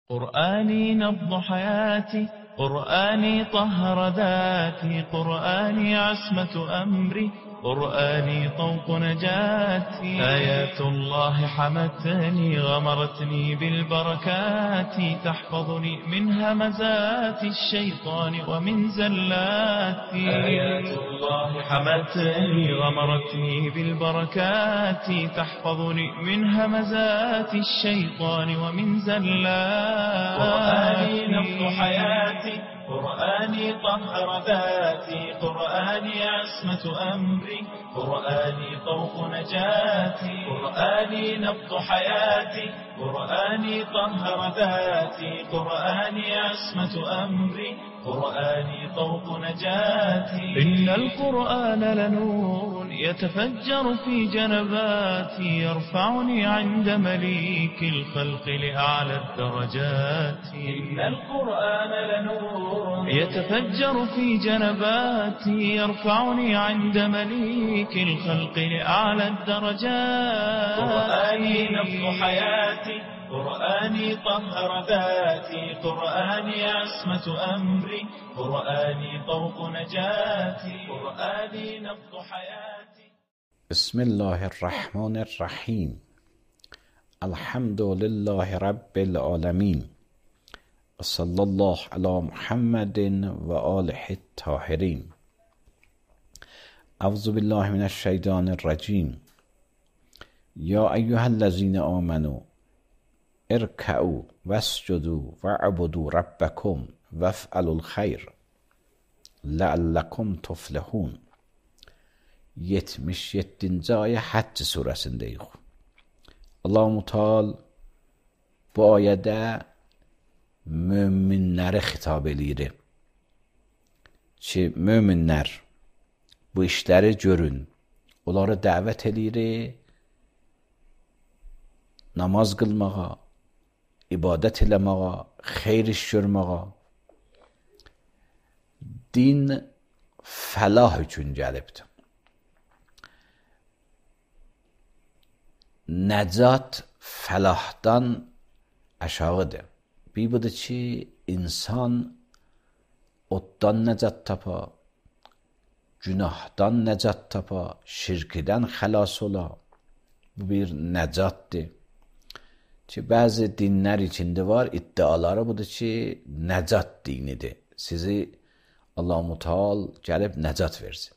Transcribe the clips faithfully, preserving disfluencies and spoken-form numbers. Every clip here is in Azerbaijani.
قرآني نبض حياتي، قرآني طهر ذاتي، قرآني عصمة أمري، قرآني طوق نجاتي. آيات الله حمتني غمرتني بالبركات، تحفظني من همزات الشيطان ومن زلاتي. آيات الله حمتني غمرتني بالبركات، تحفظني من همزات الشيطان ومن زلاتي. قرآني نبض حياتي، قرآني طهر ذاتي، قرآني عصمة أمري، قرآني طوق نجاتي. قرآني نبض حياتي، قرآني طهر ذاتي، قرآني عصمة أمري، قرآني طوق نجاتي. إن القرآن لنور يتفجر في جنباتي، يرفعني عند مليك الخلق لأعلى الدرجات. إن القرآن لنور يتفجر في جنباتي، يرفعني عند مليك الخلق لأعلى الدرجات. قرآني نبض حياتي، قرآني طهر ذاتي، قرآني عصمة أمري، قرآني طوق نجاتي. قرآني نبض حياتي. بسم الله الرحمن الرحیم. الحمد لله رب العالمین و صلی الله علی محمد و آله الطاهرین. اعوذ بالله من الشیطان الرجیم. یا ایها الذین آمنوا ارکعوا واسجدوا واعبدوا ربکم وافعلوا الخیر لعلکم تفلحون. yetmiş yeddinci ayə Həcc surəsindəyik. Allah-u Teala bu ayədə möminləri xitab eləyir ki, möminlər bu işləri görün, onları dəvət eləyir namaz qılmağa, ibadət eləməğa, xeyr iş görməğa. Din fəlah üçün gəlibdir. Nəcat fəlahdan aşağıdır. Bir budur ki, insan oddan nəcat tapa, günahdan nəcat tapa, şirkdən xəlas ola. Bu bir nəcatdır. Ki, bəzi dinlər içində var, iddiaları budur ki, nəcat dinidir. Sizi Allah-u Teala gəlib nəcat versin.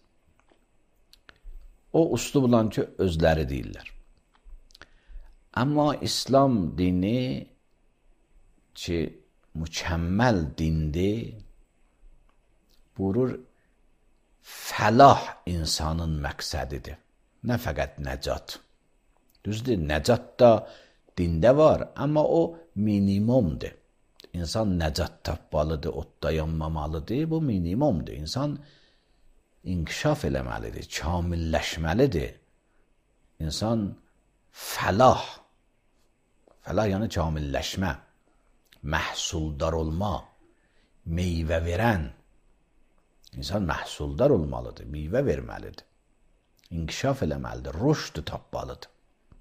O üslubla ki, özləri deyirlər. Amma İslam dini ki, mükəmməl dindir, buyurur, fəlah insanın məqsədidir. Nə fəqət nəcat. Düzdür, nəcat da dində var, amma o minimumdur. İnsan nəcat tapmalıdır, odda yanmamalıdır, bu minimumdur. İnsan inkişaf eləməlidir, kamilləşməlidir. İnsan fəlah, fəlah yəni kamilləşmə, məhsuldar olma, meyvə verən. İnsan məhsuldar olmalıdır, meyvə verməlidir. İnkişaf eləməlidir, rüşd tapmalıdır.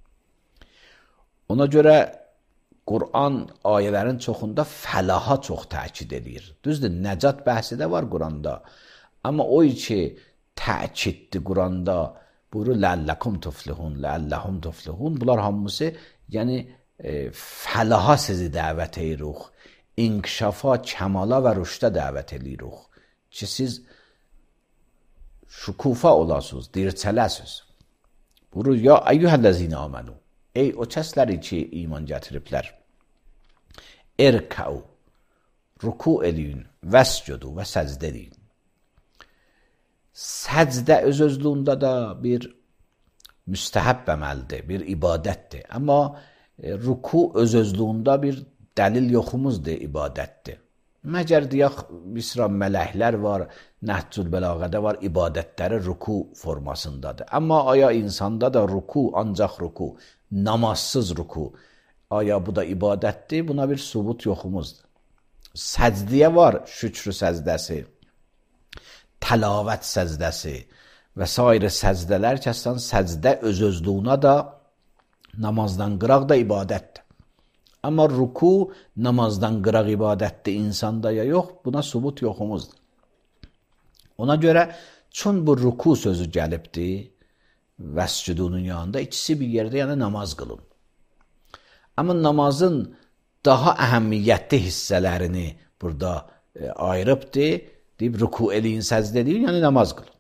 Ona görə Quran ayələrin çoxunda fəlaha çox təkid edir. Düzdür, nəcat bəhsi də var Quranda. Amma o ki, təkiddir Quranda, buyurur, ləəlləkum tuflihun, ləəlləhum tuflihun. Bunlar hamısı, yəni e, fəlaha sizi dəvət edirik. İnkişafa, kəmala və rüşdə dəvət edirik. Ki, siz şükufa olasınız, dirçələsiniz. Buyurur, ya əyyuhəl-ləzine amenu. Ey o kəsləri ki, iman gətiriblər. Erkəu, ruku eləyin, vəscudu və səcdə eləyin. Səcdə öz-özlüyündə da bir müstəhəb əməldir, bir ibadətdir. Amma e, ruku öz-özlüyündə bir dəlil yoxumuzdur, ibadətdir. Məgər deyək, misra mələklər var, Nəhcül Bəlağədə var, ibadətləri ruku formasındadır. Amma aya insanda da ruku, ancaq ruku, namazsız ruku. Aya bu da ibadətdir, buna bir subut yoxumuzdur. Səcdiyə var, şükrü səcdəsi, təlavət səcdəsi və s. səcdələr kəsən səcdə öz-özlüyünə da namazdan qıraq da ibadətdir. Amma ruku namazdan qıraq ibadətdir insanda ya yox, buna subut yoxumuzdur. Ona görə çün bu ruku sözü gəlibdir vəscudunun yanında, ikisi bir yerdə, yəni namaz qılın. Amma namazın daha əhəmiyyətli hissələrini burada e, ayırıbdır, deyib ruku eləyin, səcdə eləyin, yəni namaz qılın.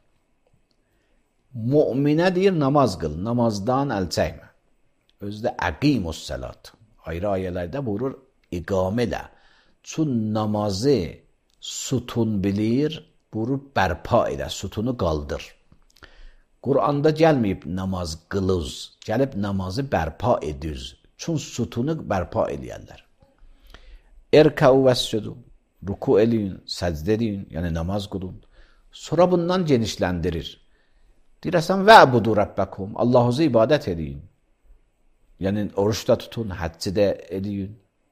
Müminə deyir namaz qıl, namazdan əl çəkmə. Özdə əqimus salat. Ayrı ayələrdə buyurur, iqamə elə. Çün namazı sütun bilir, buyurur bərpa elə, sütunu qaldır. Quranda gəlməyib namaz qılız, gəlib namazı bərpa ediz. Çün sütunu bərpa eləyərlər. Erkəu vəscudu, ruku eləyin, səcdə eləyin, yəni namaz qılın. Sonra bundan genişləndirir. Deyirəsən, və'budu rabbakum, Allah'uzu ibadət eləyin. Yəni, oruç da tutun, həcci də eləyin.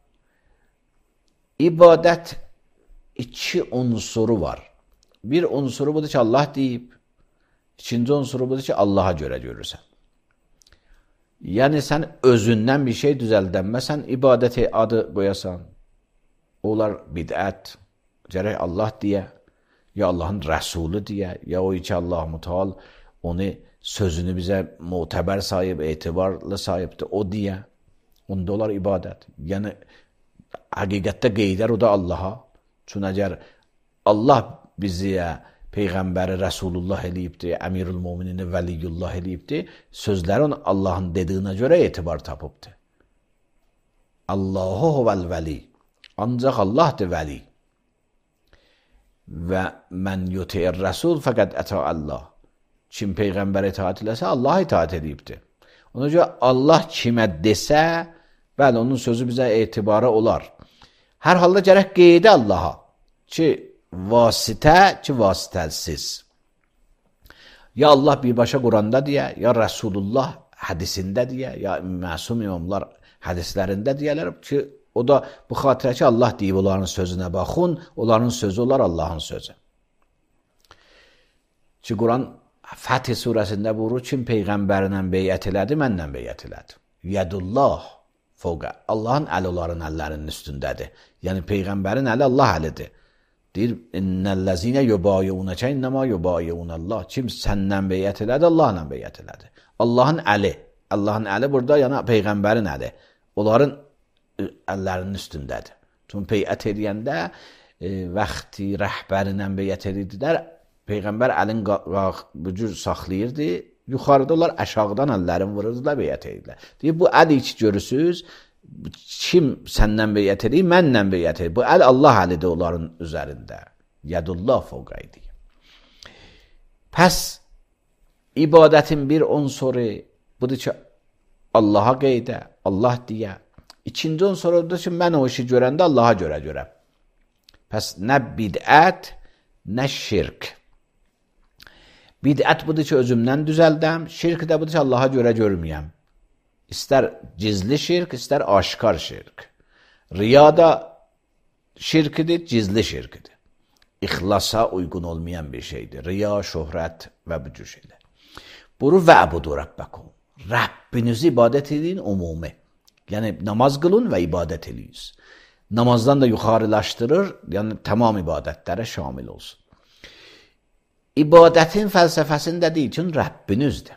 İbadət iki unsuru var. Bir unsuru budur ki, Allah deyib, ikinci unsuru budur ki, Allah'a görə görürsən. Yəni, sən özündən bir şey düzəldənməsən, ibadəti adı qoyasan, onlar bidət, gərək Allah deyə, ya Allahın rəsulü deyə, ya o iki Allah-u Müteal onu sözünü bizə muhtəbər sayıb, etibarlı sayıbdır, o deyə, onda olar ibadət. Yəni, həqiqətdə qeydər o da Allaha. Çün əgər Allah biziyə Peyğəmbəri Rəsulullah eləyibdir, Əmirül Müminin Vəliyullah eləyibdir, sözlərin Allahın dediyinə görə etibar tapıbdır. Allahu huvəl vəli. Ancaq Allahdır vəli. Və mən yuti'ir rəsul fəqəd əta Allah. Kim Peyğəmbərə itaat eləsə, Allah itaat edibdir. Ona görə Allah kimə desə, bəli, onun sözü bizə etibarı olar. Hər halda gərək qeydə Allaha ki, vasitə ki, vasitəsiz. Ya Allah birbaşa Quranda deyə, ya Rəsulullah hədisində deyə, ya məsum imamlar hədislərində deyələr ki, o da bu xatirə ki, Allah deyib onların sözünə baxın, onların sözü olar Allahın sözü. Ki, Quran Fəth surəsində buyurur, kim Peyğəmbərlə beyyət elədi, mənlə beyyət elədi. Yədullah fəvqə. Allahın əli onların əllərinin üstündədir. Yəni, Peyğəmbərin əli Allah əlidir. Deyir, innəl-ləzinə yubayiunəkə innəmə yubayiunəllah. Kim səndən beyyət elədi, Allahla beyyət elədi. Allahın əli. Allahın əli burada, yəni Peyğəmbərin əli. Onların əllərinin üstündədir. Çünki beyyət eləyəndə e, vaxti rəhbərinlə beyyət edirdilər, Peyğəmbər əlin bu cür saxlayırdı, yuxarıda onlar aşağıdan əllərin vururdular, beyyət edirlər. Deyir, bu əli ki görürsünüz, kim səndən beyyət edir, mənlə beyyət edir. Bu əl Allah əlidir onların üzərində. Yədullah fəvqəydi. Pəs, ibadətin bir unsuru budur ki, Allaha qeydə, Allah deyə. İkinci unsuru budur ki, mən o işi görəndə Allaha görə görəm. Pəs, nə bidət, nə şirk. Bidət budur ki, özümdən düzəldəm, şirk də budur ki, Allaha görə görməyəm. İstər gizli şirk, istər aşkar şirk. Riya da şirkidir, gizli şirkidir. İxlasa uyğun olmayan bir şeydir. Riya, şöhrət və bu cür şeylər. Buru və'budu rabbakum. Rəbbinizi ibadət edin umumi. Yəni namaz qılın və ibadət eləyin. Namazdan da yuxarılaşdırır, yəni tamam ibadətlərə şamil olsun. İbadətin fəlsəfəsində deyil ki, Rəbbinizdir.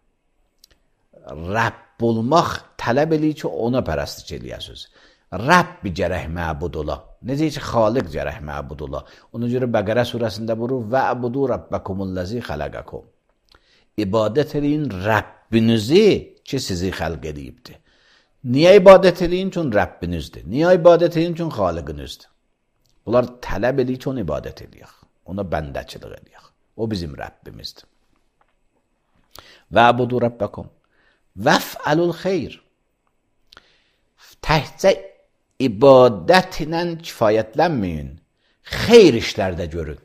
Rəbb olmaq tələb eləyir ki, ona pərəstlik eləyəsiniz. Rəbbi gərək məbud ola. Necə ki, xaliq gərək məbud ola. Ona görə Bəqərə surəsində buyurur, və'budu rabbakumullazi xalaqakum. İbadət eləyin Rəbbinizi ki, sizi xəlq edibdir. Niyə ibadət eləyin? Çünki Rəbbinizdir. Niyə ibadət eləyin? Çünki xaliqinizdir. Bunlar tələb eləyir ki, ona ibadət eləyək. Ona bəndəçilik eləyək. O bizim Rəbbimizdir. Və'budu rabbakum. Vəf'əlul xeyr. Təhcə ibadət ilə kifayətlənməyin. Xeyr işlərdə görün.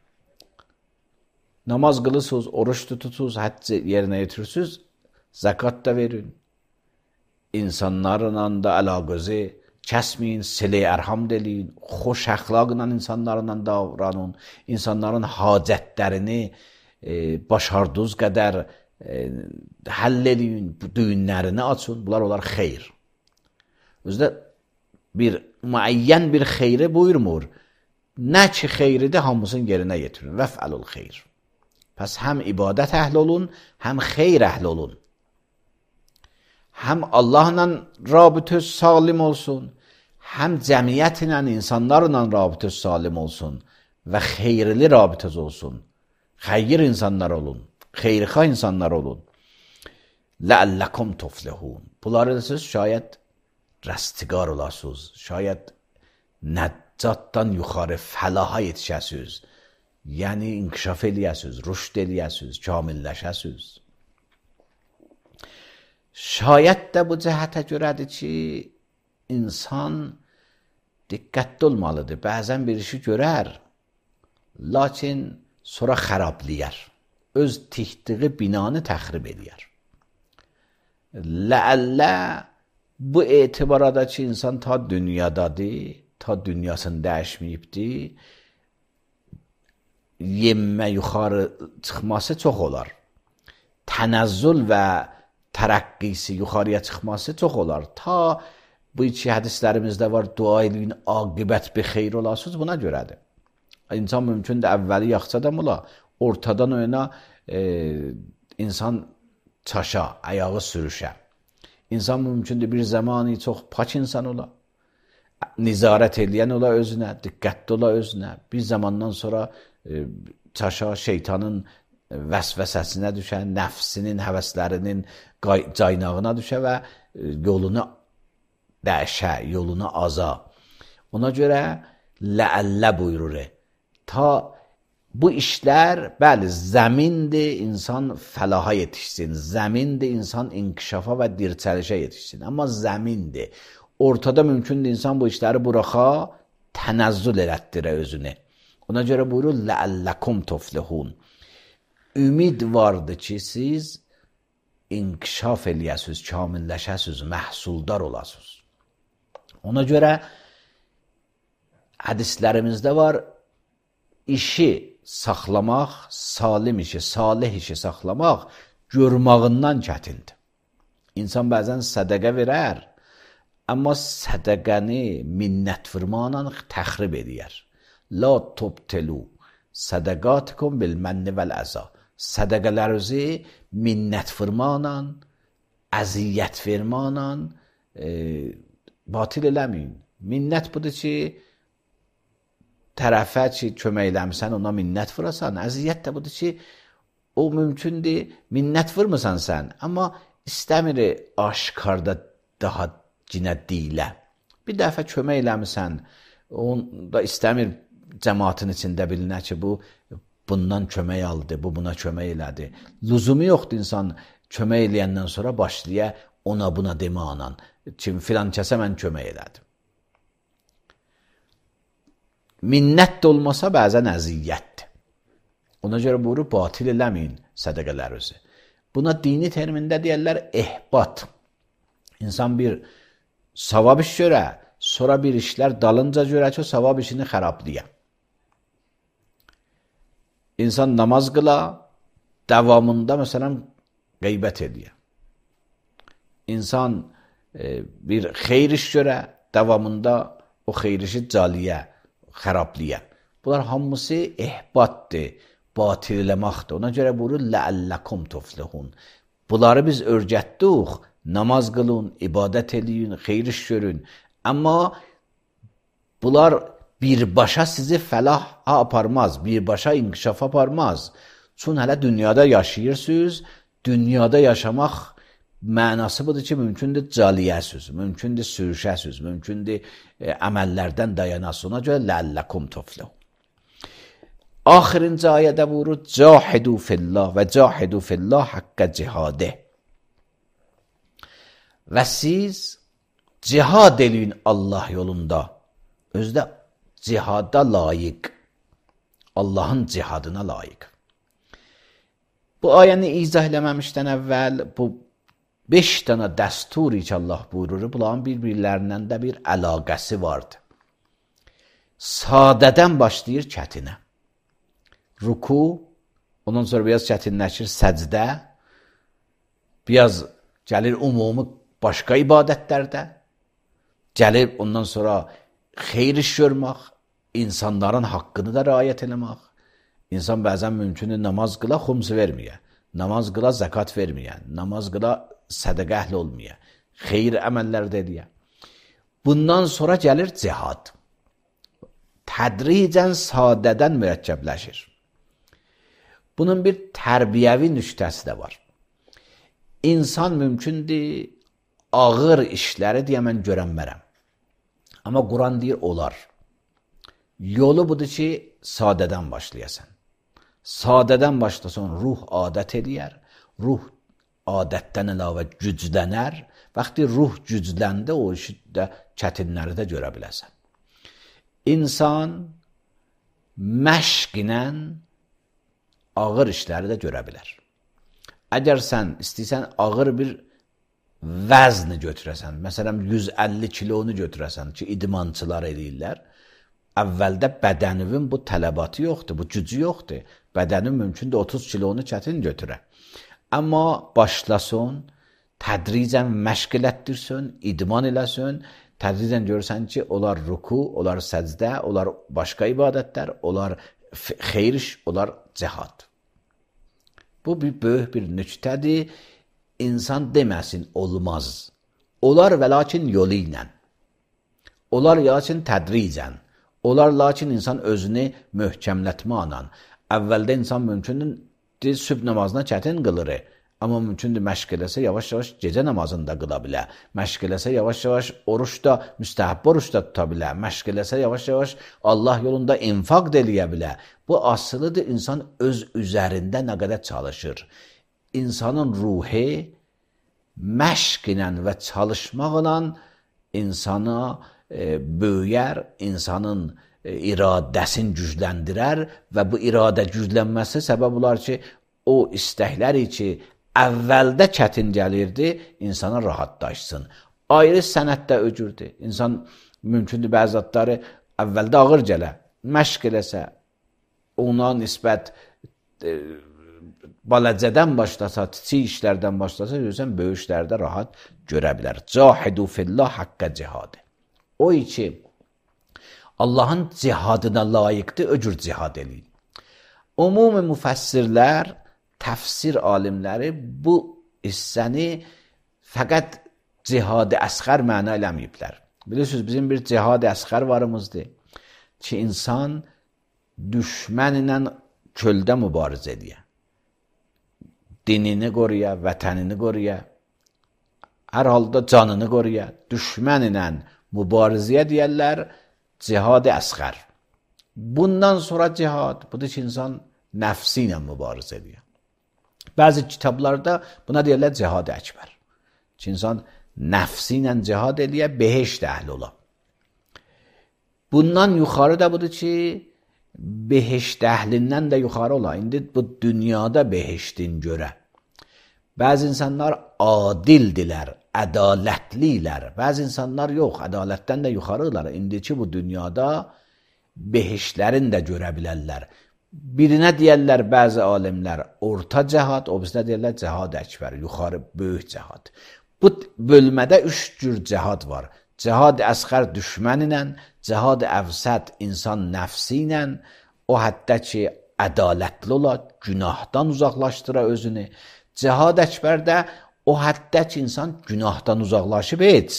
Namaz qılısınız, oruç tutursunuz, həcci yerinə yetirirsiniz, zəkat da verin. İnsanlarla da əlaqəzi kəsməyin, silə ərham eləyin, xoş əxlaqla insanlarla davranın, insanların hacətlərini e, başardığınız qədər e, həll eləyin, düyünlərini açın, bunlar olar xeyr. Özdə bir müəyyən bir xeyri buyurmur. Nə ki xeyridir, hamısını yerinə yetirin. Vəf'alul xeyr. Pəs həm ibadət əhli olun, həm xeyr əhli olun. Həm Allahla rabitəz salim olsun, həm cəmiyyətlə, insanlarla rabitəz salim olsun və xeyirli rabitəz olsun. Xeyir insanlar olun, xeyrxah insanlar olun. Ləəlləkum tuflihun. Bunları siz şayət rəstiqar olasınız, şayət nəccatdan yuxarı fəlaha yetişəsiniz, yəni inkişaf eləyəsiniz, rüşd eləyəsiniz, kamilləşəsiniz. Şayət də bu cəhətə görədir ki, insan diqqətli olmalıdır. Bəzən bir işi görər, lakin sonra xərabliyər. Öz tikdiği binanı təxrib eləyər. Ləəllə bu etibarada ki, insan ta dünyadadır, ta dünyasını dəyişməyibdir, yemmə yuxarı çıxması çox olar. Tənəzzül və tərəqqisi yuxarıya çıxması çox olar. Ta bu iki hədislərimizdə var, dua eləyin, aqibət bir xeyr olasınız, buna görədir. İnsan mümkündür əvvəli yaxçadan ola, ortadan o yana e, insan çaşa, ayağı sürüşə. İnsan mümkündür bir zamanı çox pak insan ola, nizarət eləyən ola özünə, diqqətli ola özünə. Bir zamandan sonra e, çaşa, şeytanın vəsvəsəsinə düşə, nəfsinin, həvəslərinin caynağına düşə və yolunu dəşə, yolunu aza. Ona görə ləəllə buyurur. Ta bu işlər, bəli, zəmindir, insan fəlaha yetişsin, zəmindir, insan inkişafa və dirçəlişə yetişsin. Amma zəmindir. Ortada mümkündür insan bu işləri buraxa, tənəzzül elətdirə özünü. Ona görə buyurur, ləəlləkum tuflihun. Ümid vardır ki, siz inkişaf eləyəsiniz, kamilləşəsiniz, məhsuldar olasınız. Ona görə hədislərimizdə var, işi saxlamaq, salim işi, salih işi saxlamaq görmağından çətindir. İnsan bəzən sədəqə verər, amma sədəqəni minnət vurmaqla təxrib edər. La tubtilu sədəqatikum bil mənni vəl əza. Sədəqələrinizi minnət vurmaqla, əziyyət vermaqla e, batil eləməyin. Minnət budur ki, tərəfə ki, kömək eləmirsən, ona minnət vurasan. Əziyyət də budur ki, o mümkündür, minnət vurmursan sən, amma istəmir aşkarda daha cinə deyilə. Bir dəfə kömək eləmirsən, onda istəmir cəmaatın içində bilinə ki, bu bundan kömək aldı, bu buna kömək elədi. Lüzumu yoxdur insan kömək eləyəndən sonra başlaya ona buna demə anan. Kim filan kəsə mən kömək elədim. Minnət də olmasa bəzən əziyyətdir. Ona görə buyurub batil eləməyin sədəqələrinizi. Buna dini termində deyərlər ehbat. İnsan bir savab iş görə, sonra bir işlər dalınca görə ki, o savab işini xərabləyə. İnsan namaz qıla, davamında məsələn qeybət edə. İnsan e, bir xeyr iş görə, davamında o xeyr işi caliyə, xərabləyə. Bunlar hamısı ehbatdır, batil eləməkdir. Ona görə buyurur, ləəlləkum tuflihun. Bunları biz örgətdik, namaz qılın, ibadət edin, xeyr iş görün. Amma bunlar birbaşa sizi fəlaha aparmaz, birbaşa inkişafa aparmaz. Çünki hələ dünyada yaşayırsınız, dünyada yaşamaq mənası budur ki, mümkündür caliyəsiz, mümkündür sürüşəsiz, mümkündür e, əməllərdən dayanasız. Ona görə ləəlləkum tuflihun. Axirinci ayədə buyurur, cahidu fillah və cahidu fillah haqqə cihadə. Və siz cihad eləyin Allah yolunda. Özdə cihada layiq. Allahın cihadına layiq. Bu ayəni izah eləməmişdən əvvəl bu beş dənə dəsturi ki Allah buyurur, bunların bir-birlərindən də bir əlaqəsi vardır. Sadədən başlayır çətinə. Ruku, ondan sonra biraz çətinləşir səcdə, biraz gəlir umumi başqa ibadətlərdə, Gəlib ondan sonra xeyir iş görmək, insanların haqqını da riayət eləmək. İnsan bəzən mümkündür namaz qıla, xums verməyə, namaz qıla, zəkat verməyə, namaz qıla, sədəqə əhli olmaya, xeyir əməllər dediyə. Bundan sonra gəlir cihad. Tədricən sadədən mürəkkəbləşir. Bunun bir tərbiyəvi nüktəsi də var. İnsan mümkündür, ağır işləri deyə mən görənmərəm. Amma Quran deyir, olar. Yolu budur ki, sadədən başlayasan. Sadədən başlasan, ruh adət eləyər. Ruh adətdən əlavə güclənər. Vaxtı ruh gücləndə o işi də çətinləri də görə biləsən. İnsan məşq ilə ağır işləri də görə bilər. Əgər sən istəyirsən ağır bir vəzni götürəsən, məsələn yüz əlli kilonu götürəsən ki, idmançılar eləyirlər, əvvəldə bədənivin bu tələbatı yoxdur, bu gücü yoxdur. Bədənin mümkündür otuz kilonu çətin götürə. Amma başlasın, tədricən məşq elətdirsin, idman eləsin, tədricən görürsən ki, onlar ruku, onlar səcdə, onlar başqa ibadətlər, onlar xeyir iş, onlar cihad. Bu bir böyük bir nüktədir. İnsan deməsin, olmaz. Olar və lakin yolu ilə. Olar lakin tədricən. Olar lakin insan özünü möhkəmlətmə anan. Əvvəldə insan mümkündür, sübh namazına çətin qılır. Amma mümkündür, məşq eləsə, yavaş-yavaş gecə namazını da qıla bilər. Məşq eləsə, yavaş-yavaş oruç da, müstəhəb oruç da tuta bilər. Məşq eləsə, yavaş-yavaş Allah yolunda infaq da eləyə bilər. Bu asılıdır, insan öz üzərində nə qədər çalışır. İnsanın ruhi məşq ilə və çalışmaqla insana e, böyüyər, insanın e, iradəsini gücləndirər və bu iradə güclənməsi səbəb olar ki, o istəkləri ki, əvvəldə çətin gəlirdi, insana rahatlaşsın. Ayrı sənətdə öcürdü. İnsan mümkündür, bəzi zatları əvvəldə ağır gələ, məşq eləsə, ona nisbət e, baləcədən başlasa, kiçik işlərdən başlasa, görürsən, böyük işlərdə rahat görə bilər. Cahidu fillah haqqa cihadı. O ki, Allahın cihadına layiqdir, öcür cihad eləyin. Ümumi müfəssirlər, təfsir alimləri bu hissəni fəqət cihad-ı əsğər məna eləməyiblər. Bilirsiniz, bizim bir cihad-ı əsğər varımızdır ki, insan düşmən ilə çöldə mübarizə edir. Dinini qoruya, vətənini qoruya, hər halda canını qoruya, düşmən ilə mübarizəyə deyərlər, cihad-ı əsğər. Bundan sonra cihad, budur ki, insan nəfsi ilə mübarizə edir. Bəzi kitablarda buna deyərlər cihad-ı əkbər. Ki, insan nəfsi ilə cihad eləyə, behişt əhli ola. Bundan yuxarı da budur ki, behişt əhlindən də yuxarı ola. İndi bu dünyada behiştin görə. Bəzi insanlar adildilər, ədalətlidirlər. Bəzi insanlar yox, ədalətdən də yuxarıdırlar. İndiki bu dünyada behiştlərini də görə bilərlər. Birinə deyərlər bəzi alimlər orta cihad, o birinə deyərlər cihad əkbər, yuxarı böyük cihad. Bu bölmədə üç cür cihad var. Cihad əsğər düşmən ilə, cihad əvsət insan nəfsi ilə, o həddə ki, ədalətli ola, günahdan uzaqlaşdıra özünü. Cihad əkbər də o həddə ki, insan günahdan uzaqlaşıb heç.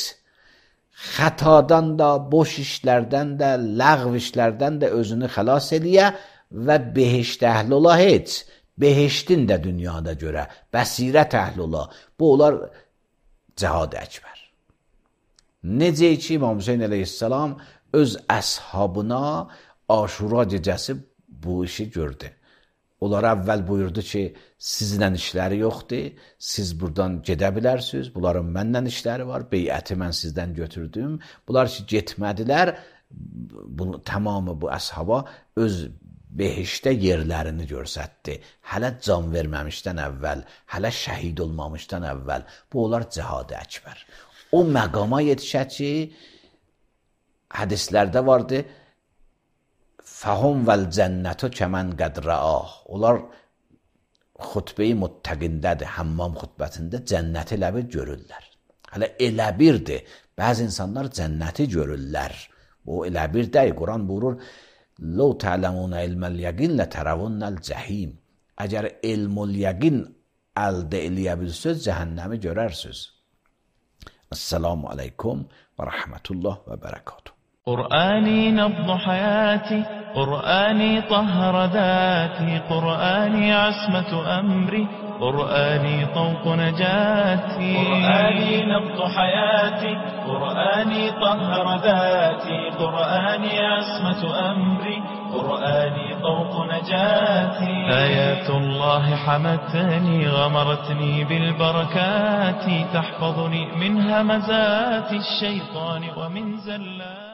Xətadan da, boş işlərdən də, ləğv işlərdən də özünü xilas eləyə və behişt əhli ola heç. Behiştin də dünyada görə, bəsirət əhli ola. Bu olar cihad əkbər. Necə ki, İmam Hüseyin əleyhissalam öz əshabına Aşura gecəsi bu işi gördü. Onlara əvvəl buyurdu ki, sizlə işləri yoxdur, siz buradan gedə bilərsiniz, bunların mənlə işləri var, beyəti mən sizdən götürdüm. Bunlar ki, getmədilər, bunu, tamamı bu əshaba öz behişdə yerlərini görsətdi. Hələ can verməmişdən əvvəl, hələ şəhid olmamışdan əvvəl. Bu, onlar cihad-ı əkbər. O məqama yetişə ki, hədislərdə vardı, fəhum vəl cənnətü kəmən qədrəah. Onlar xutbə-i muttəqindədir, həmmam xutbətində cənnəti ləbi görürlər. Hələ elə birdir. Bəzi insanlar cənnəti görürlər. Bu elə bir deyil. Quran buyurur: "Ləv ta'ləmunə ilməl yəqin lətərəvunnəl cəhim." Əgər ilmul yəqin əldə eləyə bilsəz, cəhənnəmi görərsiniz. Esselamu aleykum və rəhmətullah və bərəkatuhu. قرآني نبض حياتي، قرآني طهر ذاتي، قرآني عصمة أمري، قرآني طوق نجاتي. قرآني نبض حياتي، قرآني طهر ذاتي، قرآني عصمة أمري، قرآني طوق نجاتي. آيات الله حمتني، غمرتني بالبركات، تحفظني من همزات الشيطان ومن زلات